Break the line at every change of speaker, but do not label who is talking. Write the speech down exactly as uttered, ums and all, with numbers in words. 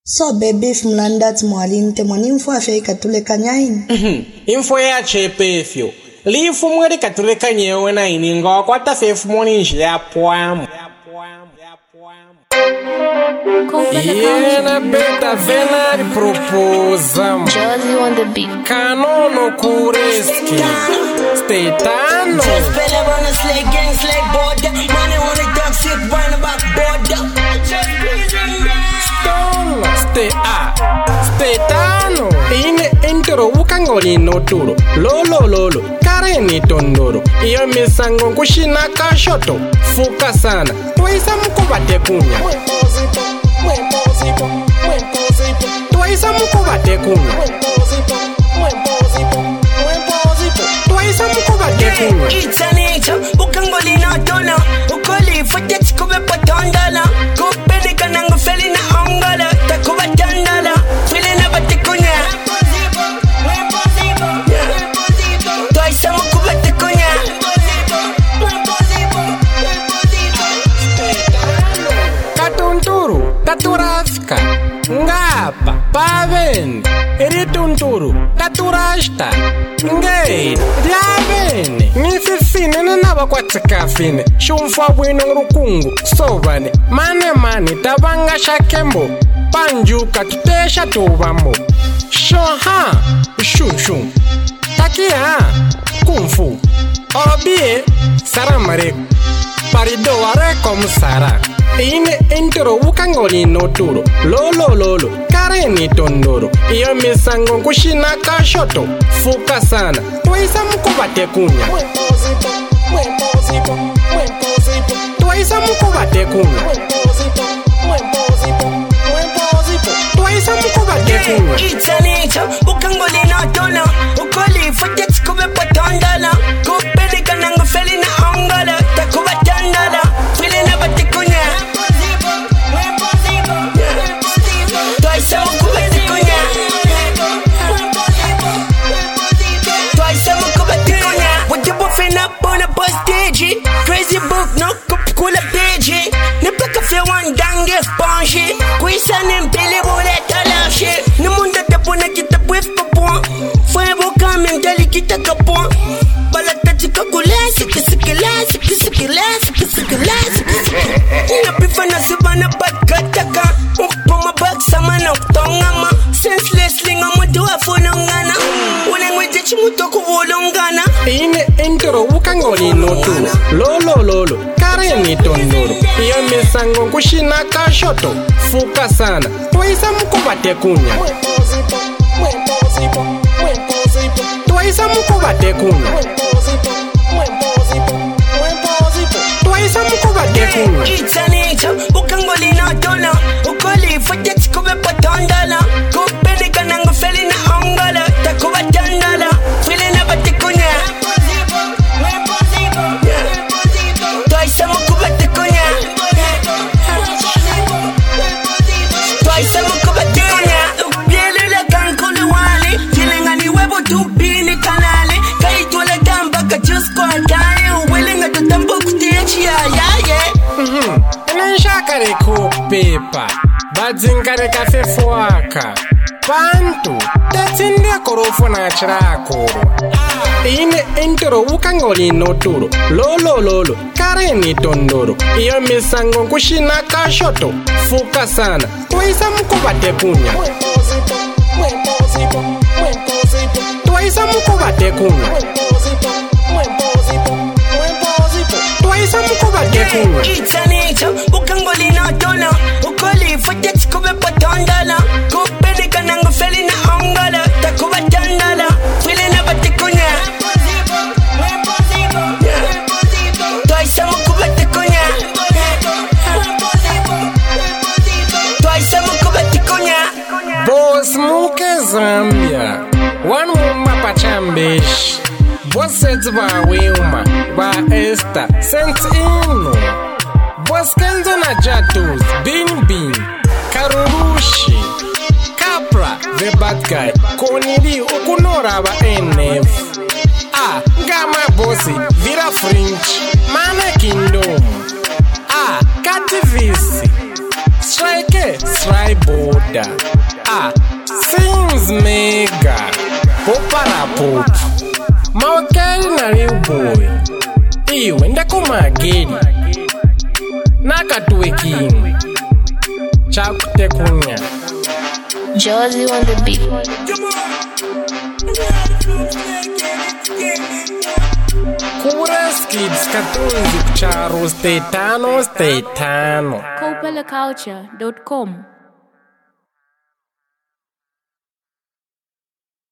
So baby mlandat mwalinte mwanimfo afeika tulekanya
Mhm. Info ya chepefyo. Lifu mwere katuleka nyewe na iningo kwa tafefu mwoni nje ya poamu. Yena beta venari proposam.
Josie on the beat.
Kanono kureski. Stetano.
Just spell it on a slay gang, slay border. Money on the dog, sit round about border. Just please
Stone. Ste a. Stetano. Ine intro ukangoli no turo. Lolo lolo. Kareni tondoro. Iyo misango kushina kashoto. Fuka sana. Twaisa mkubate kunya. Twaisa mkubate kunya. Twaisa mkubate kunya.
It's a nature, ukangoli na dona. Ukoli footage kube patondala. Kupeni kanangu feli na ongala. Takuba tandala. Fili na batikunya. Twaisa mkubate kunya.
Katunturu, taturafka, ngapa, paven, iritunturu, taturashta, ngei, diavene, nisisine naba kwa tsikafine, shumfa wino rukungu, sovane, mane mane, tabanga shakembo, panjuka tutesha tubambo, shoha, shushu, takia, kumfu, obie, saramare, parido are como sara. Ine intro ukangoli no turo. Lolo lolo. Kareni tondoro. Iyo misango kushina kashoto. Fuka sana. Twaisa mkubate kunya. Twaisa mkubate kunya. Twaisa mkubate kunya.
It's a nature, ukangoli na dona. Ukoli footage kube patondala. Kupeni kanangu feli na ongala. Takuba tandala. Fili na batikunya. Twaisa mkubate kunya. Twaisa mkubate kunya. What you buffing up on a bus stage? Crazy book, no cup kula page. Nipaka feel one dange sponge. Kuisa nimpele bole talashi. Nimunda tapona kita pwef papon. Fue boka mentali kita kapon. Balata chika kulasi, kisikilasi, kisikilasi, kisikilasi. Napifana sibana batkataka. Ukpoma bak samana uktongama. Senselessly ngamudu afunongana. Unengweje chimutoku volongana.
Ine intro ukangoli no turo. Lolo lolo. Kareni tondoro. Iyo misango kushina kashoto. Fuka sana. Twaisa mkubate kunya. Twaisa mkubate kunya. Twaisa mkubate kunya.
It's a nature, ukangoli na dona. Ukoli footage kube patondala. Kupeni kanangu feli na ongala. Takuba tandala. Fili na batikunya. Twaisa mkubate kunya. Twaisa mkubate kunya. Upiele la kankuli wale. Filingani webo tupini kanale. Kaitwele gamba kachusko ataye. Uwelenga tutambo kutechi ya yaye.
Mhm. Nishakare kupepa. Badzinkare kafefu waka. Bantu. Tatsindia korofo na chirakoro. Ine intro ukangoli no turo. Lolo lolo. Kareni tondoro. Iyo misango kushina kashoto. Fuka sana. Twaisa mkubate kunya. Twaisa mkubate kunya. Twaisa mkubate kunya.
It's a nature, ukangoli na dona. Ukoli footage kube patondala. Kupeni kanangu feli na ongala. Takuba tandala. Fili na batikunya. Twaisa mkubate kunya. Twaisa mkubate kunya.
Boss muke Zambia. One mumma pachambish. Bosses ba Wilma. Ba Esther. Saint Ino. Boss Kenzo na Jatus. Bin Bin. Karurushi. Capra. The bad guy. Konili ukunora ba N F. Ah. Gama bossi. Vira French. Mana Kingdom. Ah. Kativisi. Strike, strike border. Ah, sings mega. Popara pop. Mawakari na real boy. Iwe ndakoma ageni. Nakatuwe king. Chakute kunya.
Josie on the beat.
Kuras kids katunzi kucharo stay tano stay tano.
Kopelaculture dot com